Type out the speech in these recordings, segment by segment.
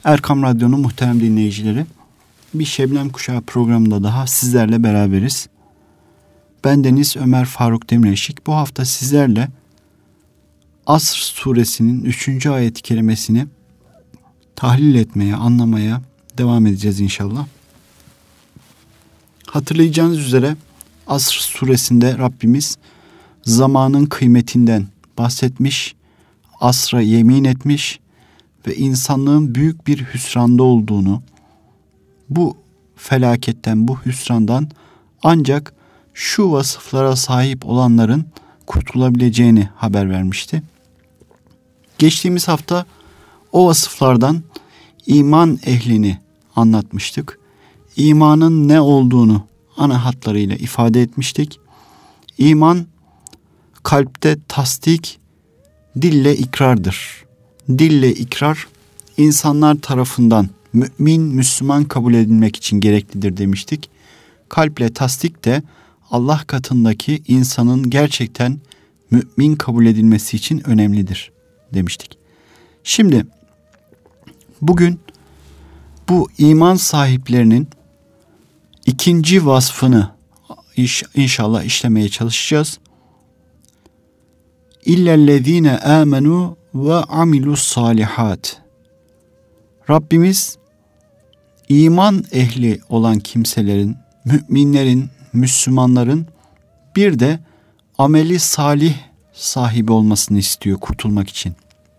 Erkam Radyo'nun muhterem dinleyicileri, bir Şebnem Kuşağı programında daha sizlerle beraberiz. Ben Deniz Ömer Faruk Demirelşik. Bu hafta sizlerle Asr suresinin 3. ayet-i kerimesini tahlil etmeye, anlamaya devam edeceğiz inşallah. Hatırlayacağınız üzere Asr suresinde Rabbimiz zamanın kıymetinden bahsetmiş, asra yemin etmiş ve insanlığın büyük bir hüsranda olduğunu, bu felaketten, bu hüsrandan ancak şu vasıflara sahip olanların kurtulabileceğini haber vermişti. Geçtiğimiz hafta o vasıflardan iman ehlini anlatmıştık. İmanın ne olduğunu ana hatlarıyla ifade etmiştik. İman kalpte tasdik, dille ikrardır. Dille ikrar insanlar tarafından mümin, Müslüman kabul edilmek için gereklidir demiştik. Kalple tasdik de Allah katındaki insanın gerçekten mümin kabul edilmesi için önemlidir demiştik. Şimdi bugün bu iman sahiplerinin ikinci vasfını inşallah işlemeye çalışacağız. İllellezine amenu ve amilus salihat. Rabbimiz iman ehli olan kimselerin, müminlerin, Müslümanların bir de ameli salih sahibi olmasını istiyor kurtulmak için.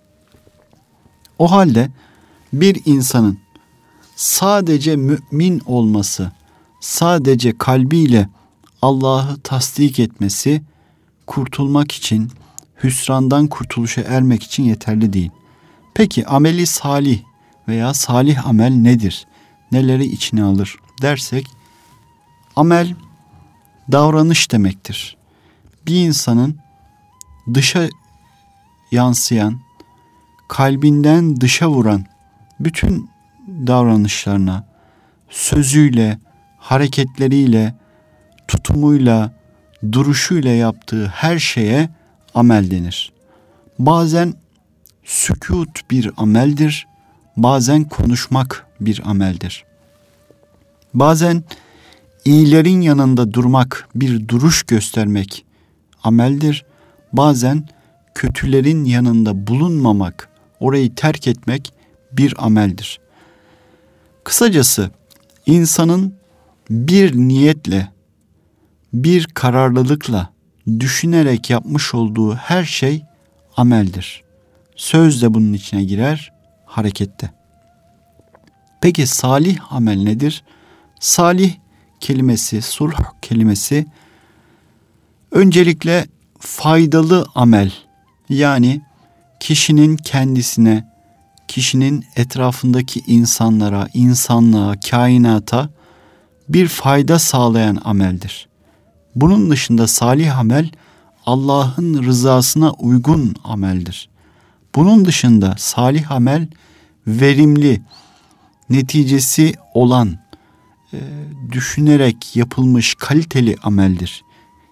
O halde bir insanın sadece mümin olması, sadece kalbiyle Allah'ı tasdik etmesi kurtulmak için, hüsrandan kurtuluşa ermek için yeterli değil. Peki ameli salih veya salih amel nedir? Neleri içine alır dersek, amel davranış demektir. Bir insanın dışa yansıyan, kalbinden dışa vuran bütün davranışlarına, sözüyle, hareketleriyle, tutumuyla, duruşuyla yaptığı her şeye amel denir. Bazen sükût bir ameldir, bazen konuşmak bir ameldir. Bazen iyilerin yanında durmak, bir duruş göstermek ameldir. Bazen kötülerin yanında bulunmamak, orayı terk etmek bir ameldir. Kısacası insanın bir niyetle, bir kararlılıkla, düşünerek yapmış olduğu her şey ameldir. Söz de bunun içine girer, harekette. Peki salih amel nedir? Salih kelimesi, sulh kelimesi öncelikle faydalı amel, yani kişinin kendisine, kişinin etrafındaki insanlara, insanlığa, kainata bir fayda sağlayan ameldir. Bunun dışında salih amel Allah'ın rızasına uygun ameldir. Bunun dışında salih amel verimli, neticesi olan, düşünerek yapılmış kaliteli ameldir.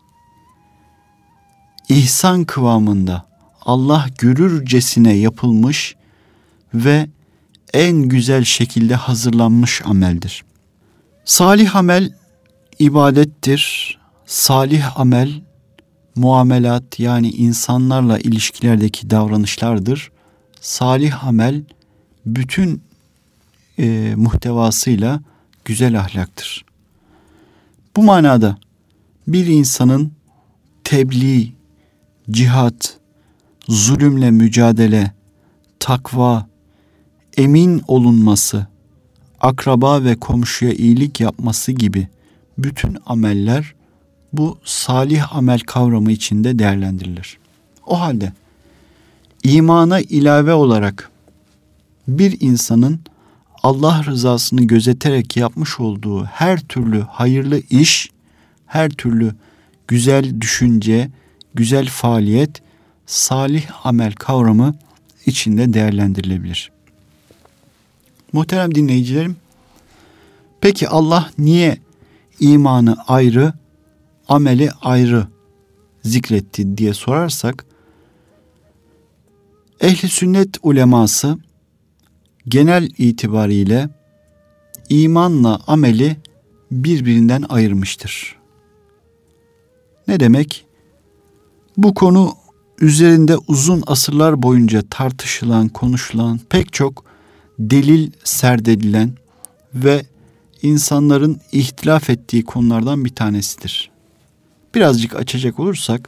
İhsan kıvamında Allah görürcesine yapılmış ve en güzel şekilde hazırlanmış ameldir. Salih amel ibadettir. Salih amel muamelat, yani insanlarla ilişkilerdeki davranışlardır. Salih amel bütün muhtevasıyla güzel ahlaktır. Bu manada bir insanın tebliğ, cihat, zulümle mücadele, takva, emin olunması, akraba ve komşuya iyilik yapması gibi bütün ameller bu salih amel kavramı içinde değerlendirilir. O halde imana ilave olarak bir insanın Allah rızasını gözeterek yapmış olduğu her türlü hayırlı iş, her türlü güzel düşünce, güzel faaliyet salih amel kavramı içinde değerlendirilebilir. Muhterem dinleyicilerim, peki Allah niye imanı ayrı, ameli ayrı zikretti diye sorarsak, ehli sünnet uleması genel itibariyle imanla ameli birbirinden ayırmıştır. Ne demek? Bu konu üzerinde uzun asırlar boyunca tartışılan, konuşulan, pek çok delil serdedilen ve insanların ihtilaf ettiği konulardan bir tanesidir. Birazcık açacak olursak,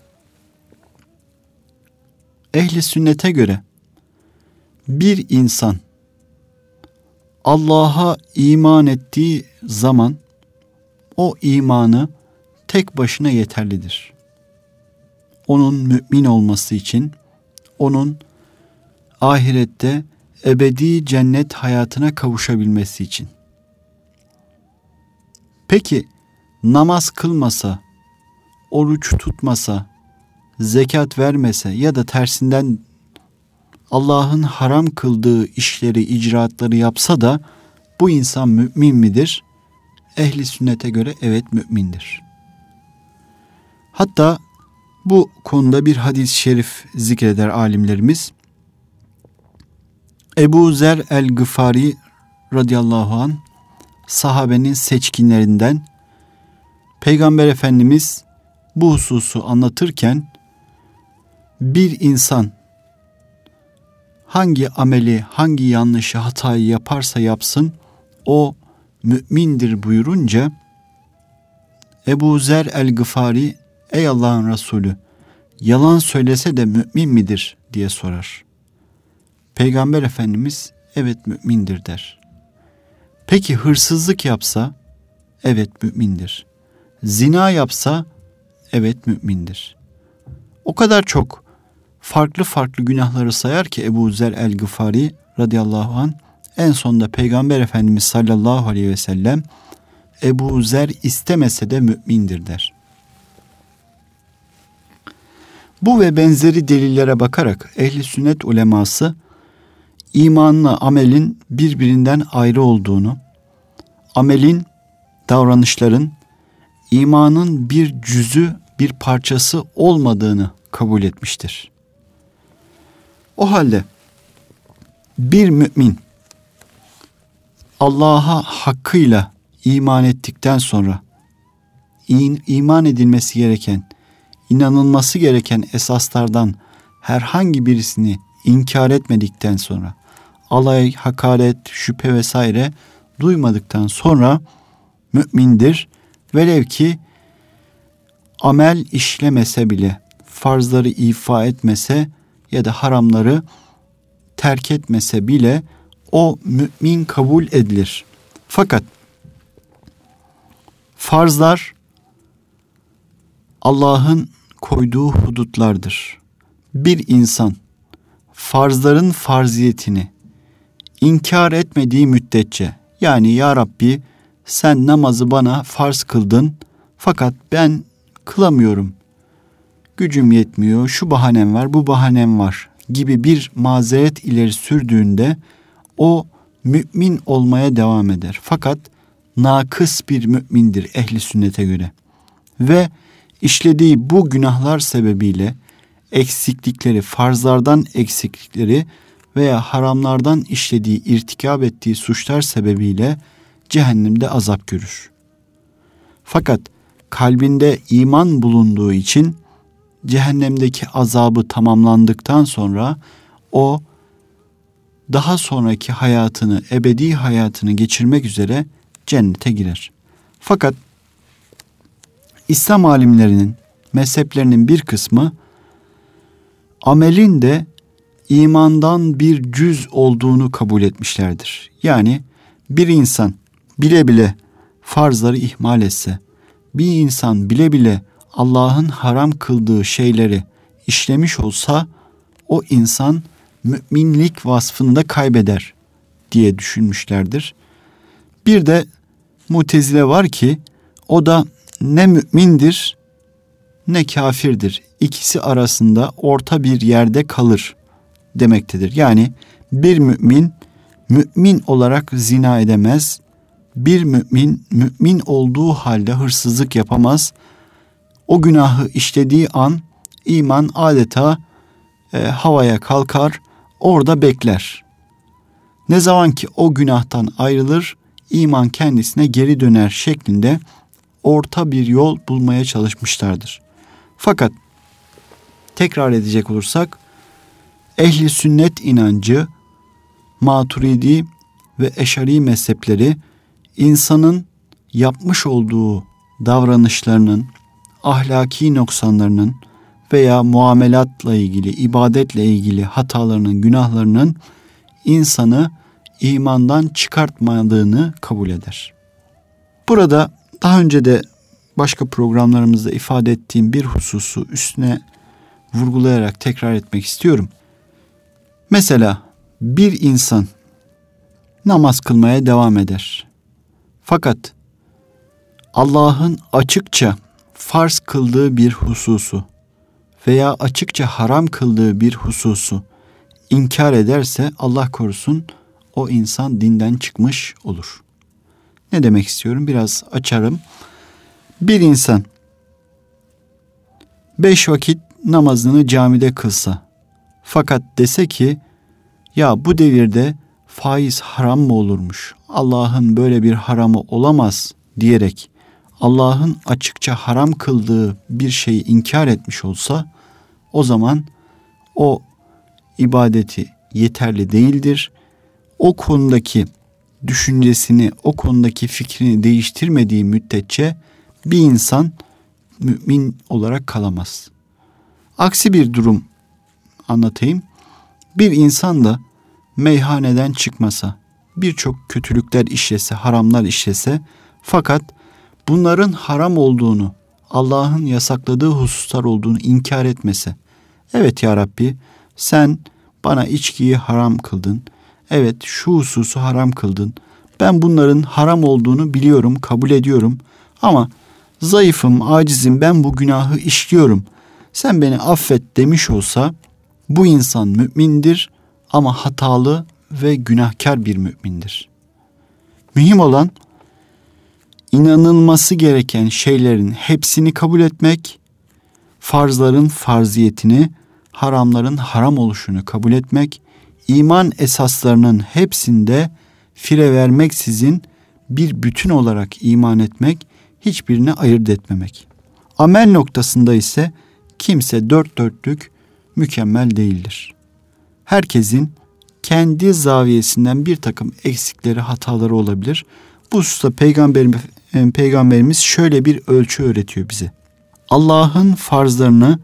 ehli sünnete göre bir insan Allah'a iman ettiği zaman o imanı tek başına yeterlidir. Onun mümin olması için, onun ahirette ebedi cennet hayatına kavuşabilmesi için. Peki namaz kılmasa, oruç tutmasa, zekat vermese ya da tersinden Allah'ın haram kıldığı işleri, icraatları yapsa da bu insan mümin midir? Ehli sünnete göre evet mümindir. Hatta bu konuda bir hadis-i şerif zikreder alimlerimiz. Ebu Zer el-Gıfari radıyallahu anh sahabenin seçkinlerinden, Peygamber Efendimiz bu hususu anlatırken bir insan hangi ameli, hangi yanlışı, hatayı yaparsa yapsın o mümindir buyurunca Ebu Zer el-Gıfari, ey Allah'ın Resulü, yalan söylese de mümin midir diye sorar. Peygamber Efendimiz evet mümindir der. Peki hırsızlık yapsa? Evet mümindir. Zina yapsa? Evet mümindir. O kadar çok farklı farklı günahları sayar ki Ebu Zer el-Gıfari radıyallahu anh, en sonunda Peygamber Efendimiz sallallahu aleyhi ve sellem Ebu Zer istemese de mümindir der. Bu ve benzeri delillere bakarak ehli sünnet uleması imanla amelin birbirinden ayrı olduğunu, amelin, davranışların imanın bir cüzü, bir parçası olmadığını kabul etmiştir. O halde bir mümin Allah'a hakkıyla iman ettikten sonra iman edilmesi gereken, inanılması gereken esaslardan herhangi birisini inkar etmedikten sonra, alay, hakaret, şüphe vesaire duymadıktan sonra mümindir. Velev ki amel işlemese bile, farzları ifa etmese ya da haramları terk etmese bile o mümin kabul edilir. Fakat farzlar Allah'ın koyduğu hudutlardır. Bir insan farzların farziyetini inkar etmediği müddetçe, yani ya Rabbi sen namazı bana farz kıldın fakat ben kılamıyorum, gücüm yetmiyor, şu bahanem var, bu bahanem var gibi bir mazeret ileri sürdüğünde o mümin olmaya devam eder. Fakat nakıs bir mümindir ehli sünnete göre. Ve işlediği bu günahlar sebebiyle eksiklikleri, farzlardan eksiklikleri veya haramlardan işlediği, irtikab ettiği suçlar sebebiyle cehennemde azap görür. Fakat kalbinde iman bulunduğu için cehennemdeki azabı tamamlandıktan sonra o daha sonraki hayatını, ebedi hayatını geçirmek üzere cennete girer. Fakat İslam alimlerinin, mezheplerinin bir kısmı amelin de imandan bir cüz olduğunu kabul etmişlerdir. Yani bir insan bile bile farzları ihmal etse, bir insan bile bile Allah'ın haram kıldığı şeyleri işlemiş olsa o insan müminlik vasfını da kaybeder diye düşünmüşlerdir. Bir de Mutezile var ki o da ne mümindir ne kafirdir. İkisi arasında orta bir yerde kalır demektedir. Yani bir mümin olarak zina edemez. Bir mümin olduğu halde hırsızlık yapamaz. O günahı işlediği an iman adeta havaya kalkar, orada bekler. Ne zaman ki o günahtan ayrılır, iman kendisine geri döner şeklinde orta bir yol bulmaya çalışmışlardır. Fakat tekrar edecek olursak, ehli sünnet inancı, Maturidi ve Eşari mezhepleri insanın yapmış olduğu davranışlarının, ahlaki noksanlarının veya muamelatla ilgili, ibadetle ilgili hatalarının, günahlarının insanı imandan çıkartmadığını kabul eder. Burada daha önce de başka programlarımızda ifade ettiğim bir hususu üstüne vurgulayarak tekrar etmek istiyorum. Mesela bir insan namaz kılmaya devam eder. Fakat Allah'ın açıkça farz kıldığı bir hususu veya açıkça haram kıldığı bir hususu inkar ederse, Allah korusun, o insan dinden çıkmış olur. Ne demek istiyorum? Biraz açarım. Bir insan 5 vakit namazını camide kılsa fakat dese ki ya bu devirde faiz haram mı olurmuş? Allah'ın böyle bir haramı olamaz diyerek Allah'ın açıkça haram kıldığı bir şeyi inkar etmiş olsa, o zaman o ibadeti yeterli değildir. O konudaki düşüncesini, o konudaki fikrini değiştirmediği müddetçe bir insan mümin olarak kalamaz. Aksi bir durum anlatayım. Bir insan da meyhaneden çıkmasa, birçok kötülükler işlese, haramlar işlese, fakat bunların haram olduğunu, Allah'ın yasakladığı hususlar olduğunu inkar etmese, evet ya Rabbi, sen bana içkiyi haram kıldın, evet şu hususu haram kıldın, ben bunların haram olduğunu biliyorum, kabul ediyorum ama zayıfım, acizim, ben bu günahı işliyorum, sen beni affet demiş olsa, bu insan mümindir ama hatalı ve günahkar bir mümindir. Mühim olan inanılması gereken şeylerin hepsini kabul etmek, farzların farziyetini, haramların haram oluşunu kabul etmek, iman esaslarının hepsinde fire vermeksizin bir bütün olarak iman etmek, hiçbirini ayırt etmemek. Amel noktasında ise kimse dört dörtlük mükemmel değildir. Herkesin kendi zaviyesinden bir takım eksikleri, hataları olabilir. Bu hususta Peygamberimiz şöyle bir ölçü öğretiyor bize. Allah'ın farzlarını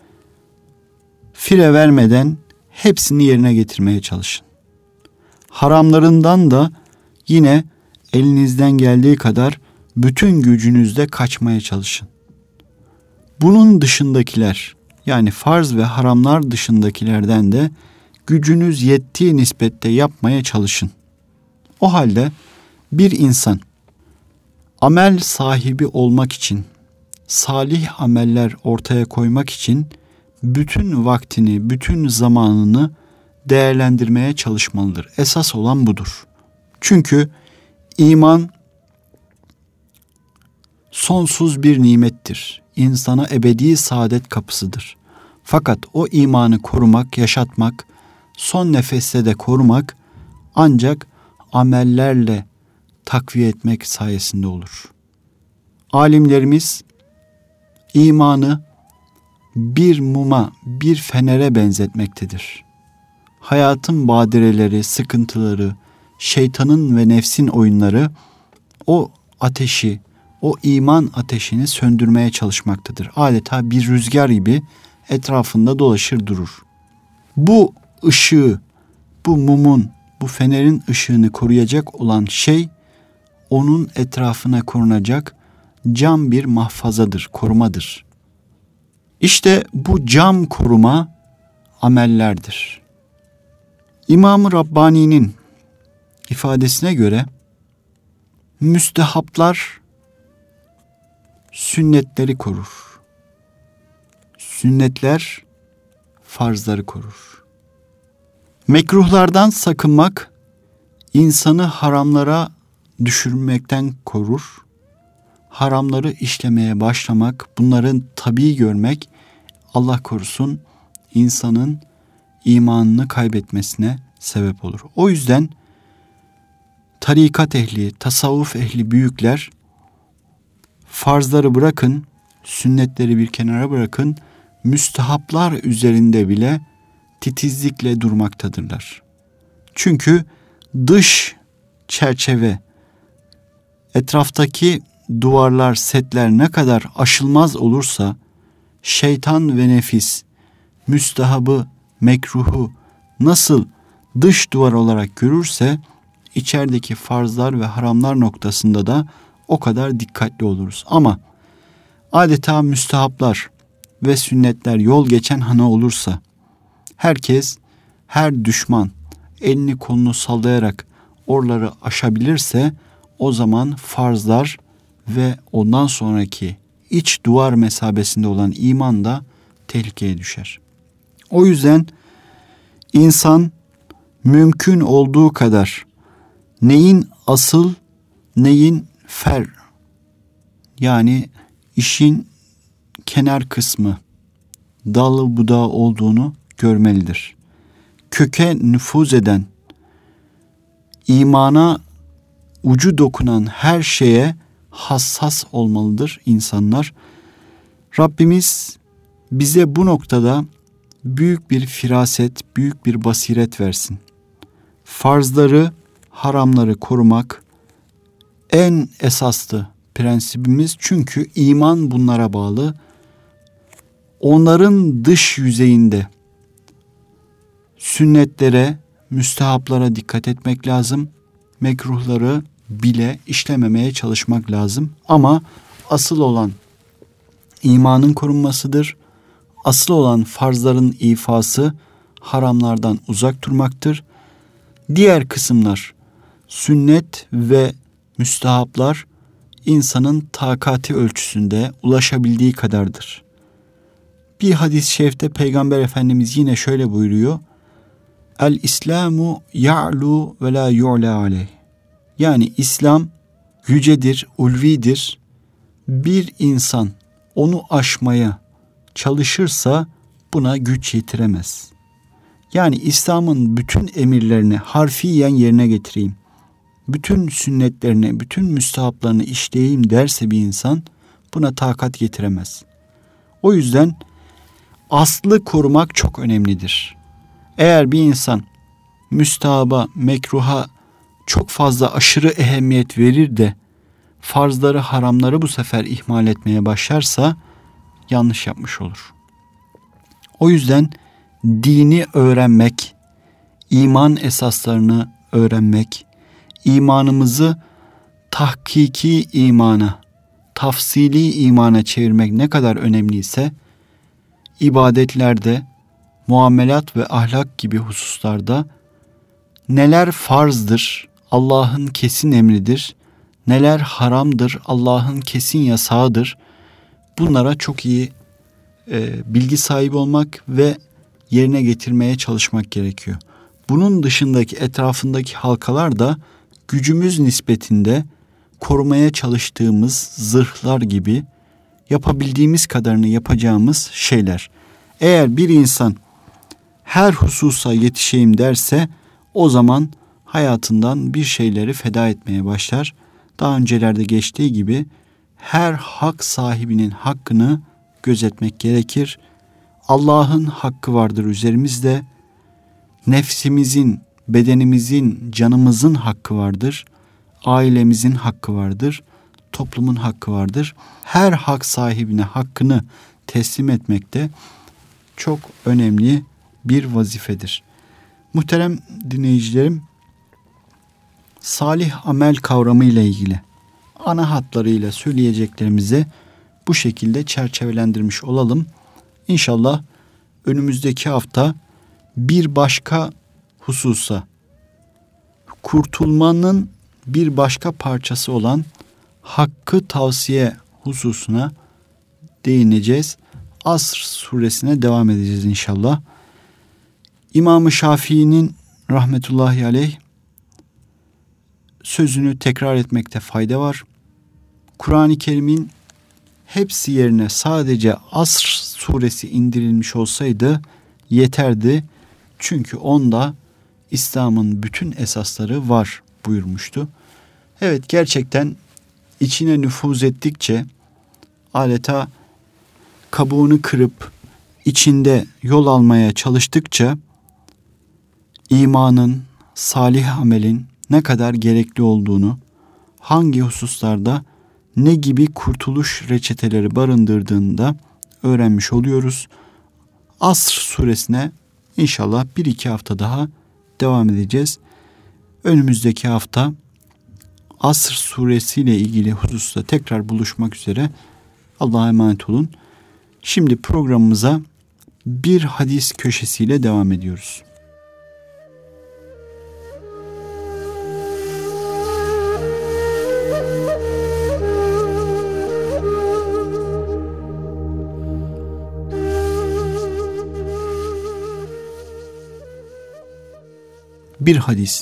fire vermeden hepsini yerine getirmeye çalışın. Haramlarından da yine elinizden geldiği kadar bütün gücünüzle kaçmaya çalışın. Bunun dışındakiler, yani farz ve haramlar dışındakilerden de gücünüz yettiği nispette yapmaya çalışın. O halde bir insan amel sahibi olmak için, salih ameller ortaya koymak için bütün vaktini, bütün zamanını değerlendirmeye çalışmalıdır. Esas olan budur. Çünkü iman sonsuz bir nimettir. İnsana ebedi saadet kapısıdır. Fakat o imanı korumak, yaşatmak, son nefeste de korumak ancak amellerle takviye etmek sayesinde olur. Alimlerimiz imanı bir muma, bir fenere benzetmektedir. Hayatın badireleri, sıkıntıları, şeytanın ve nefsin oyunları o ateşi, o iman ateşini söndürmeye çalışmaktadır. Adeta bir rüzgar gibi etrafında dolaşır durur. Bu ışığı, bu mumun, bu fenerin ışığını koruyacak olan şey, onun etrafına korunacak cam bir mahfazadır, korumadır. İşte bu cam koruma amellerdir. İmam-ı Rabbani'nin ifadesine göre müstehaplar sünnetleri korur. Sünnetler farzları korur. Mekruhlardan sakınmak insanı haramlara düşürmekten korur. Haramları işlemeye başlamak, bunların tabii görmek, Allah korusun, insanın imanını kaybetmesine sebep olur. O yüzden tarikat ehli, tasavvuf ehli büyükler farzları bırakın, sünnetleri bir kenara bırakın, müstehaplar üzerinde bile titizlikle durmaktadırlar. Çünkü dış çerçeve, etraftaki duvarlar, setler ne kadar aşılmaz olursa, şeytan ve nefis, müstehabı, mekruhu nasıl dış duvar olarak görürse, içerideki farzlar ve haramlar noktasında da o kadar dikkatli oluruz. Ama adeta müstehaplar ve sünnetler yol geçen hana olursa, herkes, her düşman elini kolunu sallayarak oraları aşabilirse, o zaman farzlar ve ondan sonraki iç duvar mesabesinde olan iman da tehlikeye düşer. O yüzden insan mümkün olduğu kadar neyin asıl, neyin fer, yani işin kenar kısmı, dalı budağı olduğunu görmelidir. Köke nüfuz eden, imana ucu dokunan her şeye hassas olmalıdır insanlar. Rabbimiz bize bu noktada büyük bir firaset, büyük bir basiret versin. Farzları, haramları korumak en esaslı prensibimiz, çünkü iman bunlara bağlı. Onların dış yüzeyinde sünnetlere, müstehaplara dikkat etmek lazım. Mekruhları bile işlememeye çalışmak lazım. Ama asıl olan imanın korunmasıdır. Asıl olan farzların ifası, haramlardan uzak durmaktır. Diğer kısımlar, sünnet ve müstehaplar, insanın takati ölçüsünde ulaşabildiği kadardır. Bir hadis-i şerifte Peygamber Efendimiz yine şöyle buyuruyor: El-İslamu ya'lu ve la yu'la aleyh. Yani İslam yücedir, ulvidir. Bir insan onu aşmaya çalışırsa buna güç yetiremez. Yani İslam'ın bütün emirlerini harfiyen yerine getireyim, bütün sünnetlerini, bütün müstehaplarını işleyeyim derse bir insan buna takat getiremez. O yüzden aslı korumak çok önemlidir. Eğer bir insan müstehaba, mekruha çok fazla aşırı ehemmiyet verir de farzları, haramları bu sefer ihmal etmeye başlarsa yanlış yapmış olur. O yüzden dini öğrenmek, iman esaslarını öğrenmek, imanımızı tahkiki imana, tafsili imana çevirmek ne kadar önemliyse, ibadetlerde, muamelat ve ahlak gibi hususlarda neler farzdır, Allah'ın kesin emridir, neler haramdır, Allah'ın kesin yasağıdır, bunlara çok iyi bilgi sahibi olmak ve yerine getirmeye çalışmak gerekiyor. Bunun dışındaki, etrafındaki halkalar da gücümüz nispetinde korumaya çalıştığımız zırhlar gibi, yapabildiğimiz kadarını yapacağımız şeyler. Eğer bir insan her hususa yetişeyim derse, o zaman hayatından bir şeyleri feda etmeye başlar. Daha öncelerde geçtiği gibi her hak sahibinin hakkını gözetmek gerekir. Allah'ın hakkı vardır üzerimizde. Nefsimizin, bedenimizin, canımızın hakkı vardır. Ailemizin hakkı vardır. Toplumun hakkı vardır. Her hak sahibine hakkını teslim etmek de çok önemli bir vazifedir. Muhterem dinleyicilerim, salih amel kavramı ile ilgili ana hatlarıyla söyleyeceklerimizi bu şekilde çerçevelendirmiş olalım. İnşallah önümüzdeki hafta bir başka hususa, kurtulmanın bir başka parçası olan hakkı tavsiye hususuna değineceğiz. Asr suresine devam edeceğiz inşallah. İmam-ı Şafii'nin rahmetullahi aleyh sözünü tekrar etmekte fayda var. Kur'an-ı Kerim'in hepsi yerine sadece Asr suresi indirilmiş olsaydı yeterdi. Çünkü onda İslam'ın bütün esasları var buyurmuştu. Evet, gerçekten içine nüfuz ettikçe, adeta kabuğunu kırıp içinde yol almaya çalıştıkça imanın, salih amelin ne kadar gerekli olduğunu, hangi hususlarda ne gibi kurtuluş reçeteleri barındırdığını da öğrenmiş oluyoruz. Asr suresine inşallah 1-2 hafta daha devam edeceğiz. Önümüzdeki hafta Asr suresiyle ilgili hususta tekrar buluşmak üzere. Allah'a emanet olun. Şimdi programımıza bir hadis köşesiyle devam ediyoruz. Bir hadis.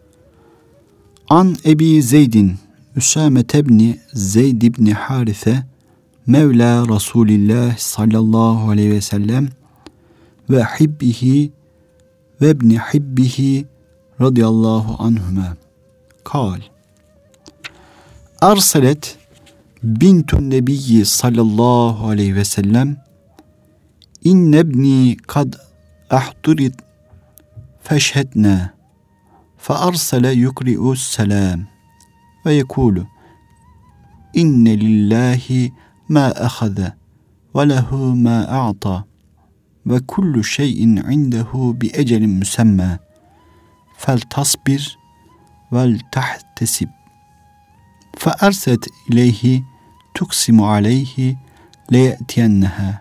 An Ebi Zeydin Üsame tebni Zeyd ibn Harise Mevla Resulillah sallallahu aleyhi ve sellem ve hibbihi ve ibni hibbihi radıyallahu anhuma kal. Arsalet bintun nebiyyi sallallahu aleyhi ve sellem innebni kad ahdurit feşhetna فأرسل يقرئ السلام ويقول إن لله ما أخذ وله ما أعطى وكل شيء عنده بأجل مسمى فلتصبر ولتحتسب فأرسلت إليه تقسم عليه ليأتينها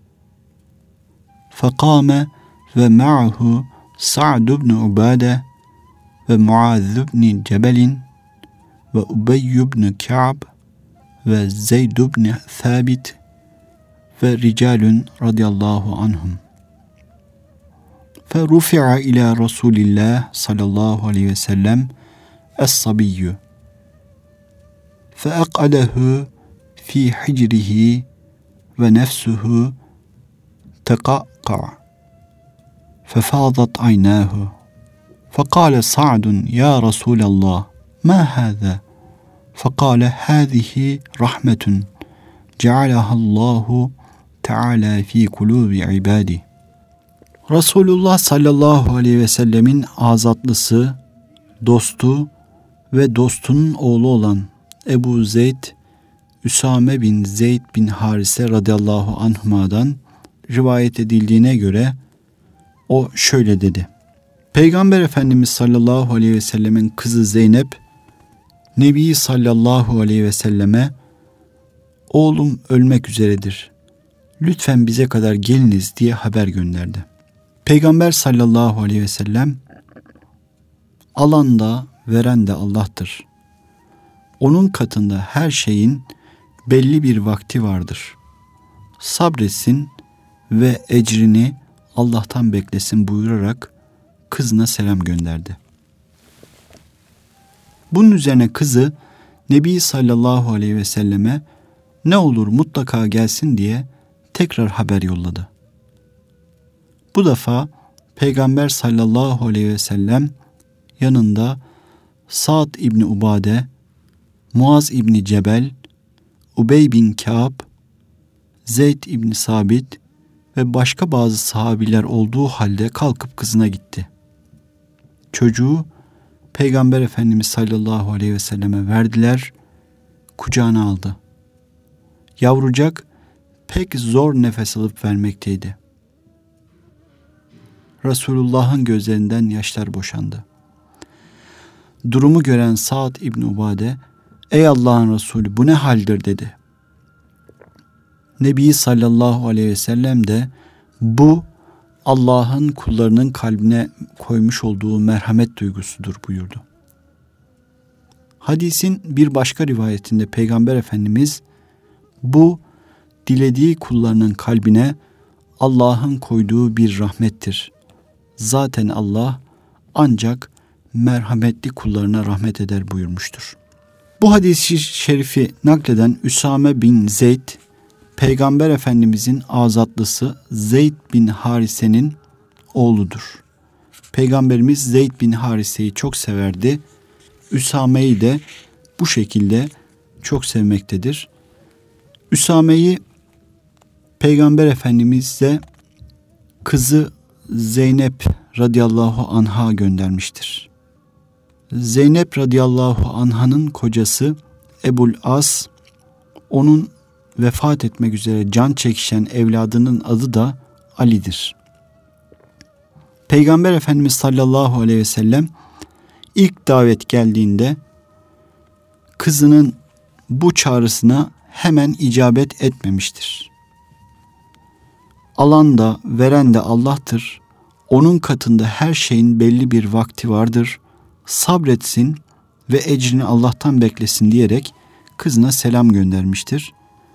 فقام ومعه سعد بن عبادة ve Muaz ibn Cebel'in ve Ubey ibn Ka'b ve Zeyd ibn Thabit ve ricalun radıyallahu anhum. Fe rufi'a ila Resulillah sallallahu aleyhi ve sellem es-sabiyyü fe aq'adahu fi hicrihi ve nefsuhu teqaqqa fe fadat aynahu فقال سعد يا رسول الله ما هذا فقال هذه رحمة جعلها الله تعالى في قلوب عباده. Resulullah sallallahu aleyhi ve sellemin azatlısı, dostu ve dostunun oğlu olan Ebu Zeyd, Üsame bin Zeyd bin Harise radıyallahu anhuma'dan rivayet edildiğine göre o şöyle dedi. Peygamber Efendimiz sallallahu aleyhi ve sellemin kızı Zeynep, Nebi sallallahu aleyhi ve selleme oğlum ölmek üzeredir. Lütfen bize kadar geliniz diye haber gönderdi. Peygamber sallallahu aleyhi ve sellem alan da veren de Allah'tır. Onun katında her şeyin belli bir vakti vardır. Sabretsin ve ecrini Allah'tan beklesin buyurarak kızına selam gönderdi. Bunun üzerine kızı Nebi sallallahu aleyhi ve selleme ne olur mutlaka gelsin diye tekrar haber yolladı. Bu defa Peygamber sallallahu aleyhi ve sellem yanında Sa'd İbni Ubade, Muaz İbni Cebel, Ubey bin Ka'b, Zeyd İbni Sabit ve başka bazı sahabiler olduğu halde kalkıp kızına gitti. Çocuğu Peygamber Efendimiz sallallahu aleyhi ve selleme verdiler, kucağına aldı. Yavrucak pek zor nefes alıp vermekteydi. Resulullah'ın gözlerinden yaşlar boşandı. Durumu gören Sa'd İbni Ubade, ''Ey Allah'ın Resulü bu ne haldir?'' dedi. Nebi sallallahu aleyhi ve sellem de bu Allah'ın kullarının kalbine koymuş olduğu merhamet duygusudur buyurdu. Hadisin bir başka rivayetinde Peygamber Efendimiz bu dilediği kullarının kalbine Allah'ın koyduğu bir rahmettir. Zaten Allah ancak merhametli kullarına rahmet eder buyurmuştur. Bu hadis-i şerifi nakleden Üsame bin Zeyd, Peygamber Efendimizin azatlısı Zeyd bin Harise'nin oğludur. Peygamberimiz Zeyd bin Harise'yi çok severdi. Üsame'yi de bu şekilde çok sevmektedir. Üsame'yi Peygamber Efendimiz'e kızı Zeynep radıyallahu anha göndermiştir. Zeynep radıyallahu anhanın kocası Ebul As, onun vefat etmek üzere can çekişen evladının adı da Ali'dir. Peygamber Efendimiz sallallahu aleyhi ve sellem ilk davet geldiğinde kızının bu çağrısına hemen icabet etmemiştir. Alan da veren de Allah'tır. Onun katında her şeyin belli bir vakti vardır. Sabretsin ve ecrini Allah'tan beklesin diyerek kızına selam göndermiştir.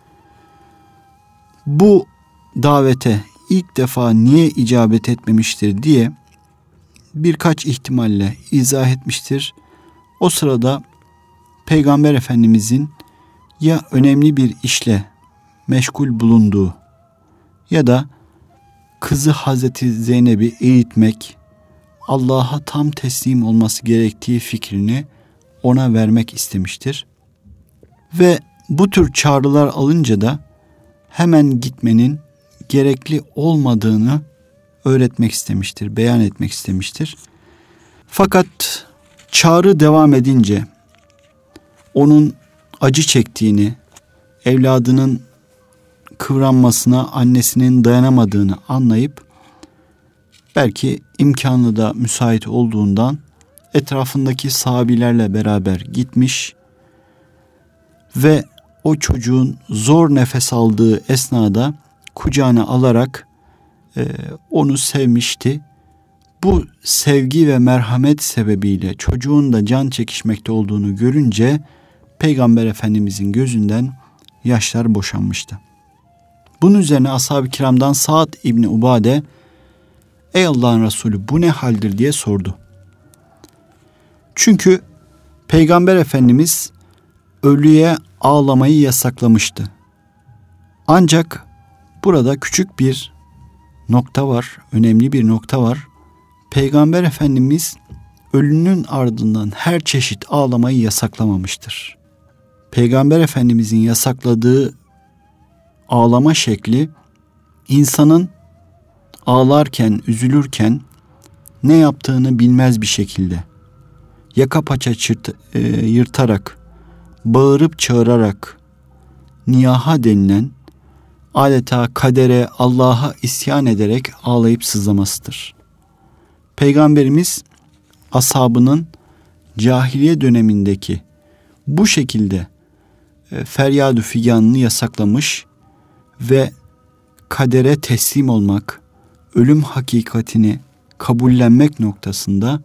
Bu davete ilk defa niye icabet etmemiştir diye birkaç ihtimalle izah etmiştir. O sırada Peygamber Efendimizin ya önemli bir işle meşgul bulunduğu ya da kızı Hazreti Zeynep'i eğitmek, Allah'a tam teslim olması gerektiği fikrini ona vermek istemiştir. Ve bu tür çağrılar alınca da hemen gitmenin gerekli olmadığını öğretmek istemiştir, beyan etmek istemiştir. Fakat çağrı devam edince onun acı çektiğini, evladının kıvranmasına annesinin dayanamadığını anlayıp belki imkanı da müsait olduğundan etrafındaki sahabilerle beraber gitmiş ve o çocuğun zor nefes aldığı esnada kucağına alarak onu sevmişti. Bu sevgi ve merhamet sebebiyle çocuğun da can çekişmekte olduğunu görünce Peygamber Efendimizin gözünden yaşlar boşanmıştı. Bunun üzerine ashab-ı kiramdan Sa'd İbni Ubade, "Ey Allah'ın Resulü, bu ne haldir?" diye sordu. Çünkü Peygamber Efendimiz ölüye ağlamayı yasaklamıştı. Ancak burada küçük bir nokta var, önemli bir nokta var. Peygamber Efendimiz ölünün ardından her çeşit ağlamayı yasaklamamıştır. Peygamber Efendimizin yasakladığı ağlama şekli, insanın ağlarken, üzülürken ne yaptığını bilmez bir şekilde, yaka paça yırtarak, bağırıp çağırarak, niyaha denilen, adeta kadere, Allah'a isyan ederek ağlayıp sızlamasıdır. Peygamberimiz ashabının cahiliye dönemindeki bu şekilde feryad-ı figanını yasaklamış ve kadere teslim olmak, ölüm hakikatini kabullenmek noktasında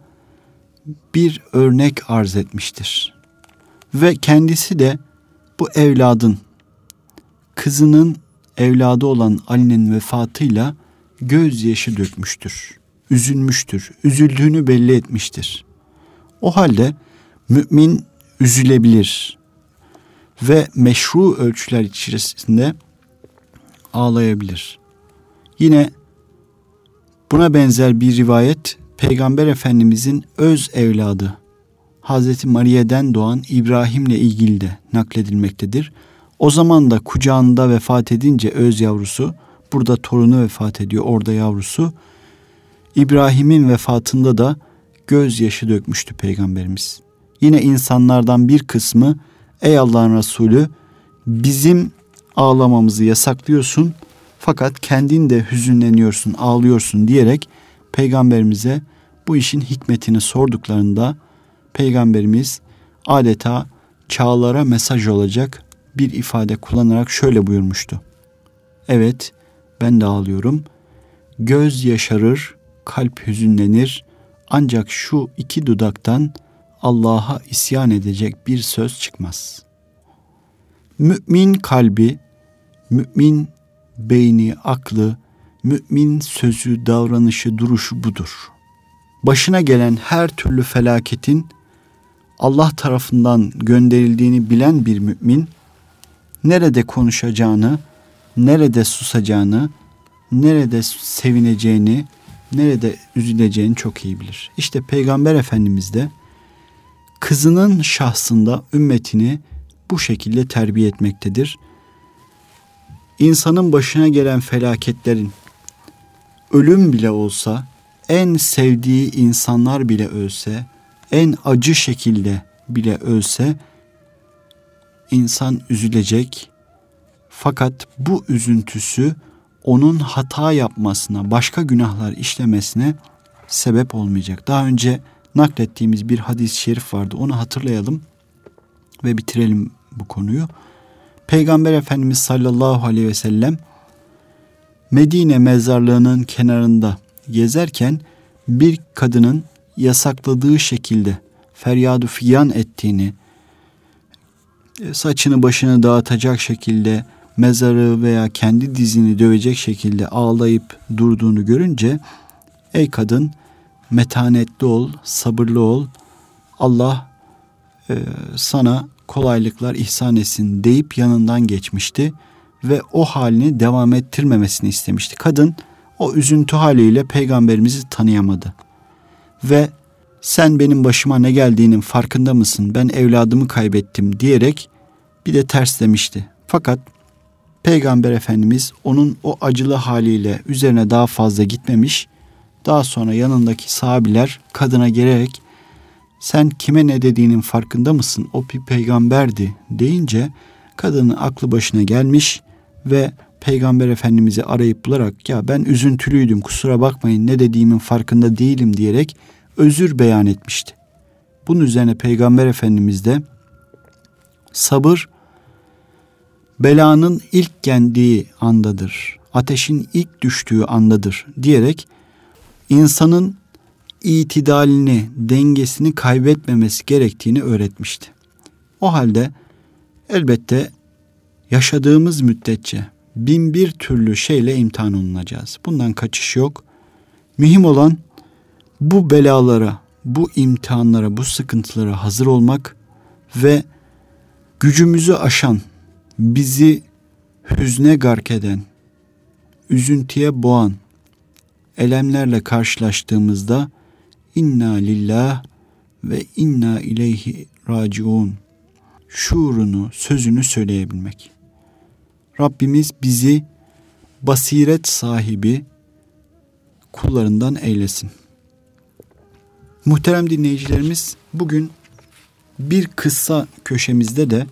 bir örnek arz etmiştir. Ve kendisi de bu evladın, kızının evladı olan Ali'nin vefatıyla gözyaşı dökmüştür. Üzülmüştür. Üzüldüğünü belli etmiştir. O halde mümin üzülebilir ve meşru ölçüler içerisinde ağlayabilir. Yine buna benzer bir rivayet Peygamber Efendimizin öz evladı Hazreti Mariye'den doğan İbrahim'le ilgili de nakledilmektedir. O zaman da kucağında vefat edince öz yavrusu, burada torunu vefat ediyor, orada yavrusu. İbrahim'in vefatında da gözyaşı dökmüştü Peygamberimiz. Yine insanlardan bir kısmı, "Ey Allah'ın Resulü, bizim ağlamamızı yasaklıyorsun fakat kendin de hüzünleniyorsun, ağlıyorsun" diyerek Peygamberimize bu işin hikmetini sorduklarında Peygamberimiz adeta çağlara mesaj olacak bir ifade kullanarak şöyle buyurmuştu: "Evet, ben de ağlıyorum. Göz yaşarır, kalp hüzünlenir. Ancak şu iki dudaktan Allah'a isyan edecek bir söz çıkmaz." Mümin kalbi, mümin beyni, aklı, mümin sözü, davranışı, duruşu budur. Başına gelen her türlü felaketin Allah tarafından gönderildiğini bilen bir mümin, nerede konuşacağını, nerede susacağını, nerede sevineceğini, nerede üzüleceğini çok iyi bilir. İşte Peygamber Efendimiz de kızının şahsında ümmetini bu şekilde terbiye etmektedir. İnsanın başına gelen felaketlerin, ölüm bile olsa, en sevdiği insanlar bile ölse, en acı şekilde bile ölse, insan üzülecek. Fakat bu üzüntüsü onun hata yapmasına, başka günahlar işlemesine sebep olmayacak. Daha önce naklettiğimiz bir hadis-i şerif vardı. Onu hatırlayalım ve bitirelim bu konuyu. Peygamber Efendimiz sallallahu aleyhi ve sellem Medine mezarlığının kenarında gezerken bir kadının yasakladığı şekilde feryadu figan ettiğini, saçını başını dağıtacak şekilde mezarı veya kendi dizini dövecek şekilde ağlayıp durduğunu görünce, ey kadın, metanetli ol, sabırlı ol, Allah sana kolaylıklar ihsan etsin deyip yanından geçmişti ve o halini devam ettirmemesini istemişti. Kadın o üzüntü haliyle Peygamberimizi tanıyamadı ve sen benim başıma ne geldiğinin farkında mısın? Ben evladımı kaybettim diyerek bir de terslemişti. Fakat Peygamber Efendimiz onun o acılı haliyle üzerine daha fazla gitmemiş. Daha sonra yanındaki sahabiler kadına gelerek sen kime ne dediğinin farkında mısın? O bir peygamberdi deyince kadının aklı başına gelmiş ve Peygamber Efendimiz'i arayıp bularak ya ben üzüntülüydüm, kusura bakmayın, ne dediğimin farkında değilim diyerek özür beyan etmişti. Bunun üzerine Peygamber Efendimiz de sabır belanın ilk geldiği andadır, ateşin ilk düştüğü andadır diyerek insanın itidalini, dengesini kaybetmemesi gerektiğini öğretmişti. O halde elbette yaşadığımız müddetçe bin bir türlü şeyle imtihan olunacağız. Bundan kaçış yok. Mühim olan bu belalara, bu imtihanlara, bu sıkıntılara hazır olmak ve gücümüzü aşan, bizi hüzne gark eden, üzüntüye boğan elemlerle karşılaştığımızda inna lillah ve inna ileyhi raciun şuurunu, sözünü söyleyebilmek. Rabbimiz bizi basiret sahibi kullarından eylesin. Muhterem dinleyicilerimiz, bugün bir kıssa köşemizde de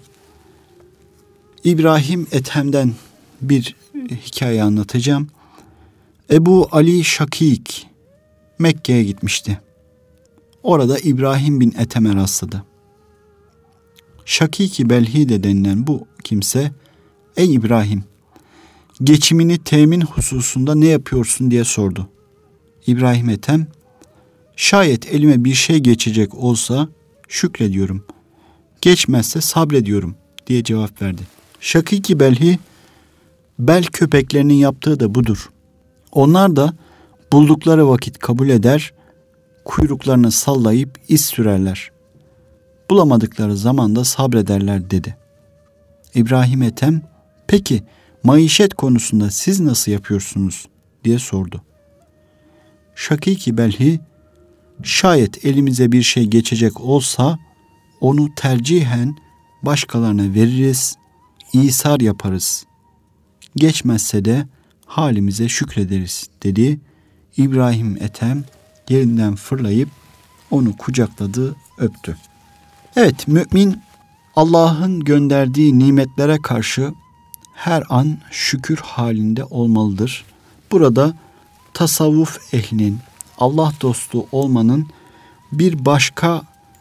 İbrahim Ethem'den bir hikaye anlatacağım. Ebu Ali Şakik Mekke'ye gitmişti. Orada İbrahim bin Ethem'e rastladı. Şakik-i Belhi de denilen bu kimse, ey İbrahim, geçimini temin hususunda ne yapıyorsun diye sordu. İbrahim Ethem, şayet elime bir şey geçecek olsa şükrediyorum, geçmezse sabrediyorum diye cevap verdi. Şakik-i Belhi, bel köpeklerinin yaptığı da budur. Onlar da buldukları vakit kabul eder, kuyruklarını sallayıp iz sürerler. Bulamadıkları zaman da sabrederler dedi. İbrahim Ethem, peki maişet konusunda siz nasıl yapıyorsunuz diye sordu. Şakik-i Belhi, şayet elimize bir şey geçecek olsa onu tercihen başkalarına veririz, İsar yaparız. Geçmezse de halimize şükrederiz dedi. İbrahim Ethem yerinden fırlayıp onu kucakladı, öptü. Evet, mümin Allah'ın gönderdiği nimetlere karşı her an şükür halinde olmalıdır. Burada tasavvuf ehlinin, Allah dostu olmanın bir başka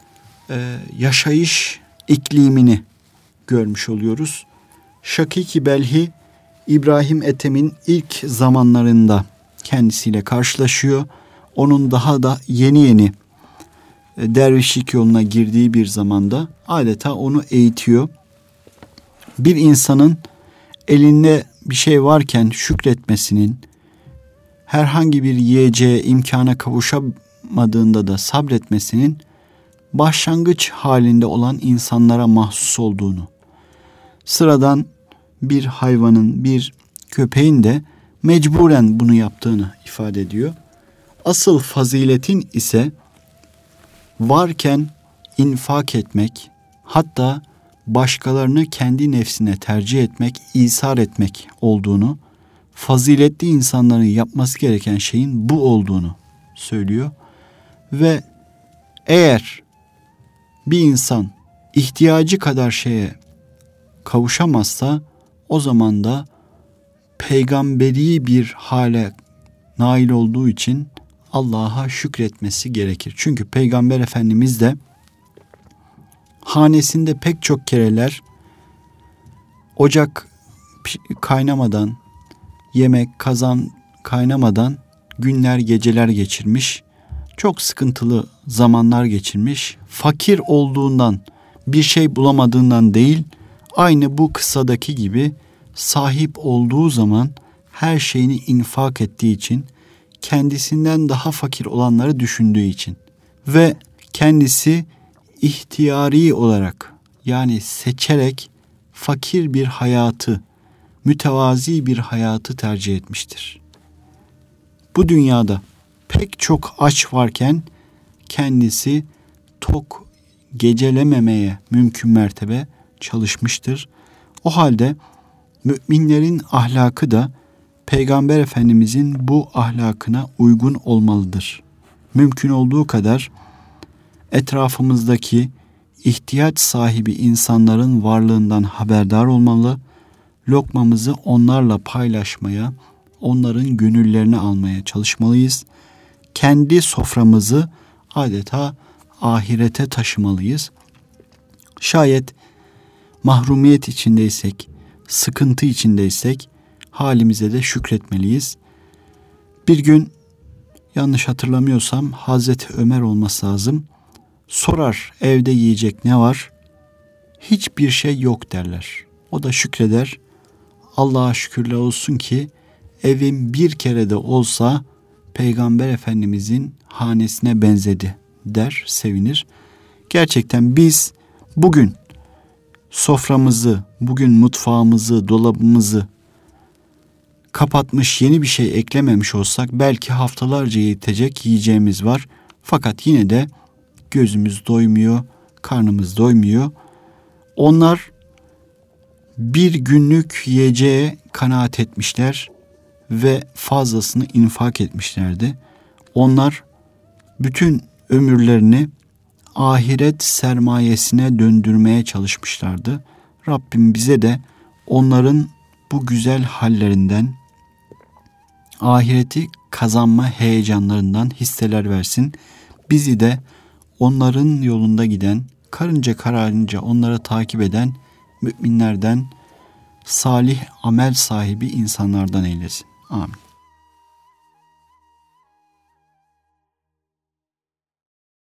yaşayış iklimini görmüş oluyoruz. Şakik-i Belhi, İbrahim Ethem'in ilk zamanlarında kendisiyle karşılaşıyor. Onun daha da yeni dervişlik yoluna girdiği bir zamanda adeta onu eğitiyor. Bir insanın elinde bir şey varken şükretmesinin, herhangi bir yiyeceğe, imkana kavuşamadığında da sabretmesinin başlangıç halinde olan insanlara mahsus olduğunu, sıradan bir hayvanın, bir köpeğin de mecburen bunu yaptığını ifade ediyor. Asıl faziletin ise varken infak etmek, hatta başkalarını kendi nefsine tercih etmek, isar etmek olduğunu, faziletli insanların yapması gereken şeyin bu olduğunu söylüyor. Ve eğer bir insan ihtiyacı kadar şeye kavuşamazsa o zaman da peygamberi bir hale nail olduğu için Allah'a şükretmesi gerekir. Çünkü Peygamber Efendimiz de hanesinde pek çok kereler ocak kaynamadan, yemek, kazan kaynamadan günler, geceler geçirmiş. Çok sıkıntılı zamanlar geçirmiş. Fakir olduğundan, bir şey bulamadığından değil, aynı bu kıssadaki gibi sahip olduğu zaman her şeyini infak ettiği için, kendisinden daha fakir olanları düşündüğü için ve kendisi ihtiyari olarak, yani seçerek fakir bir hayatı, mütevazi bir hayatı tercih etmiştir. Bu dünyada pek çok aç varken kendisi tok gecelememeye mümkün mertebe çalışmıştır. O halde müminlerin ahlakı da Peygamber Efendimizin bu ahlakına uygun olmalıdır. Mümkün olduğu kadar etrafımızdaki ihtiyaç sahibi insanların varlığından haberdar olmalı, lokmamızı onlarla paylaşmaya, onların gönüllerini almaya çalışmalıyız. Kendi soframızı adeta ahirete taşımalıyız. Şayet mahrumiyet içindeysek, sıkıntı içindeysek halimize de şükretmeliyiz. Bir gün yanlış hatırlamıyorsam Hazreti Ömer olması lazım. Sorar, evde yiyecek ne var? Hiçbir şey yok derler. O da şükreder. Allah'a şükürler olsun ki evim bir kere de olsa Peygamber Efendimizin hanesine benzedi der, sevinir. Gerçekten biz bugün soframızı, bugün mutfağımızı, dolabımızı kapatmış, yeni bir şey eklememiş olsak belki haftalarca yetecek yiyeceğimiz var. Fakat yine de gözümüz doymuyor, karnımız doymuyor. Onlar bir günlük yiyeceğe kanaat etmişler ve fazlasını infak etmişlerdi. Onlar bütün ömürlerini ahiret sermayesine döndürmeye çalışmışlardı. Rabbim bize de onların bu güzel hallerinden, ahireti kazanma heyecanlarından hisseler versin. Bizi de onların yolunda giden, karınca kararınca onları takip eden müminlerden, salih amel sahibi insanlardan eylesin. Amin.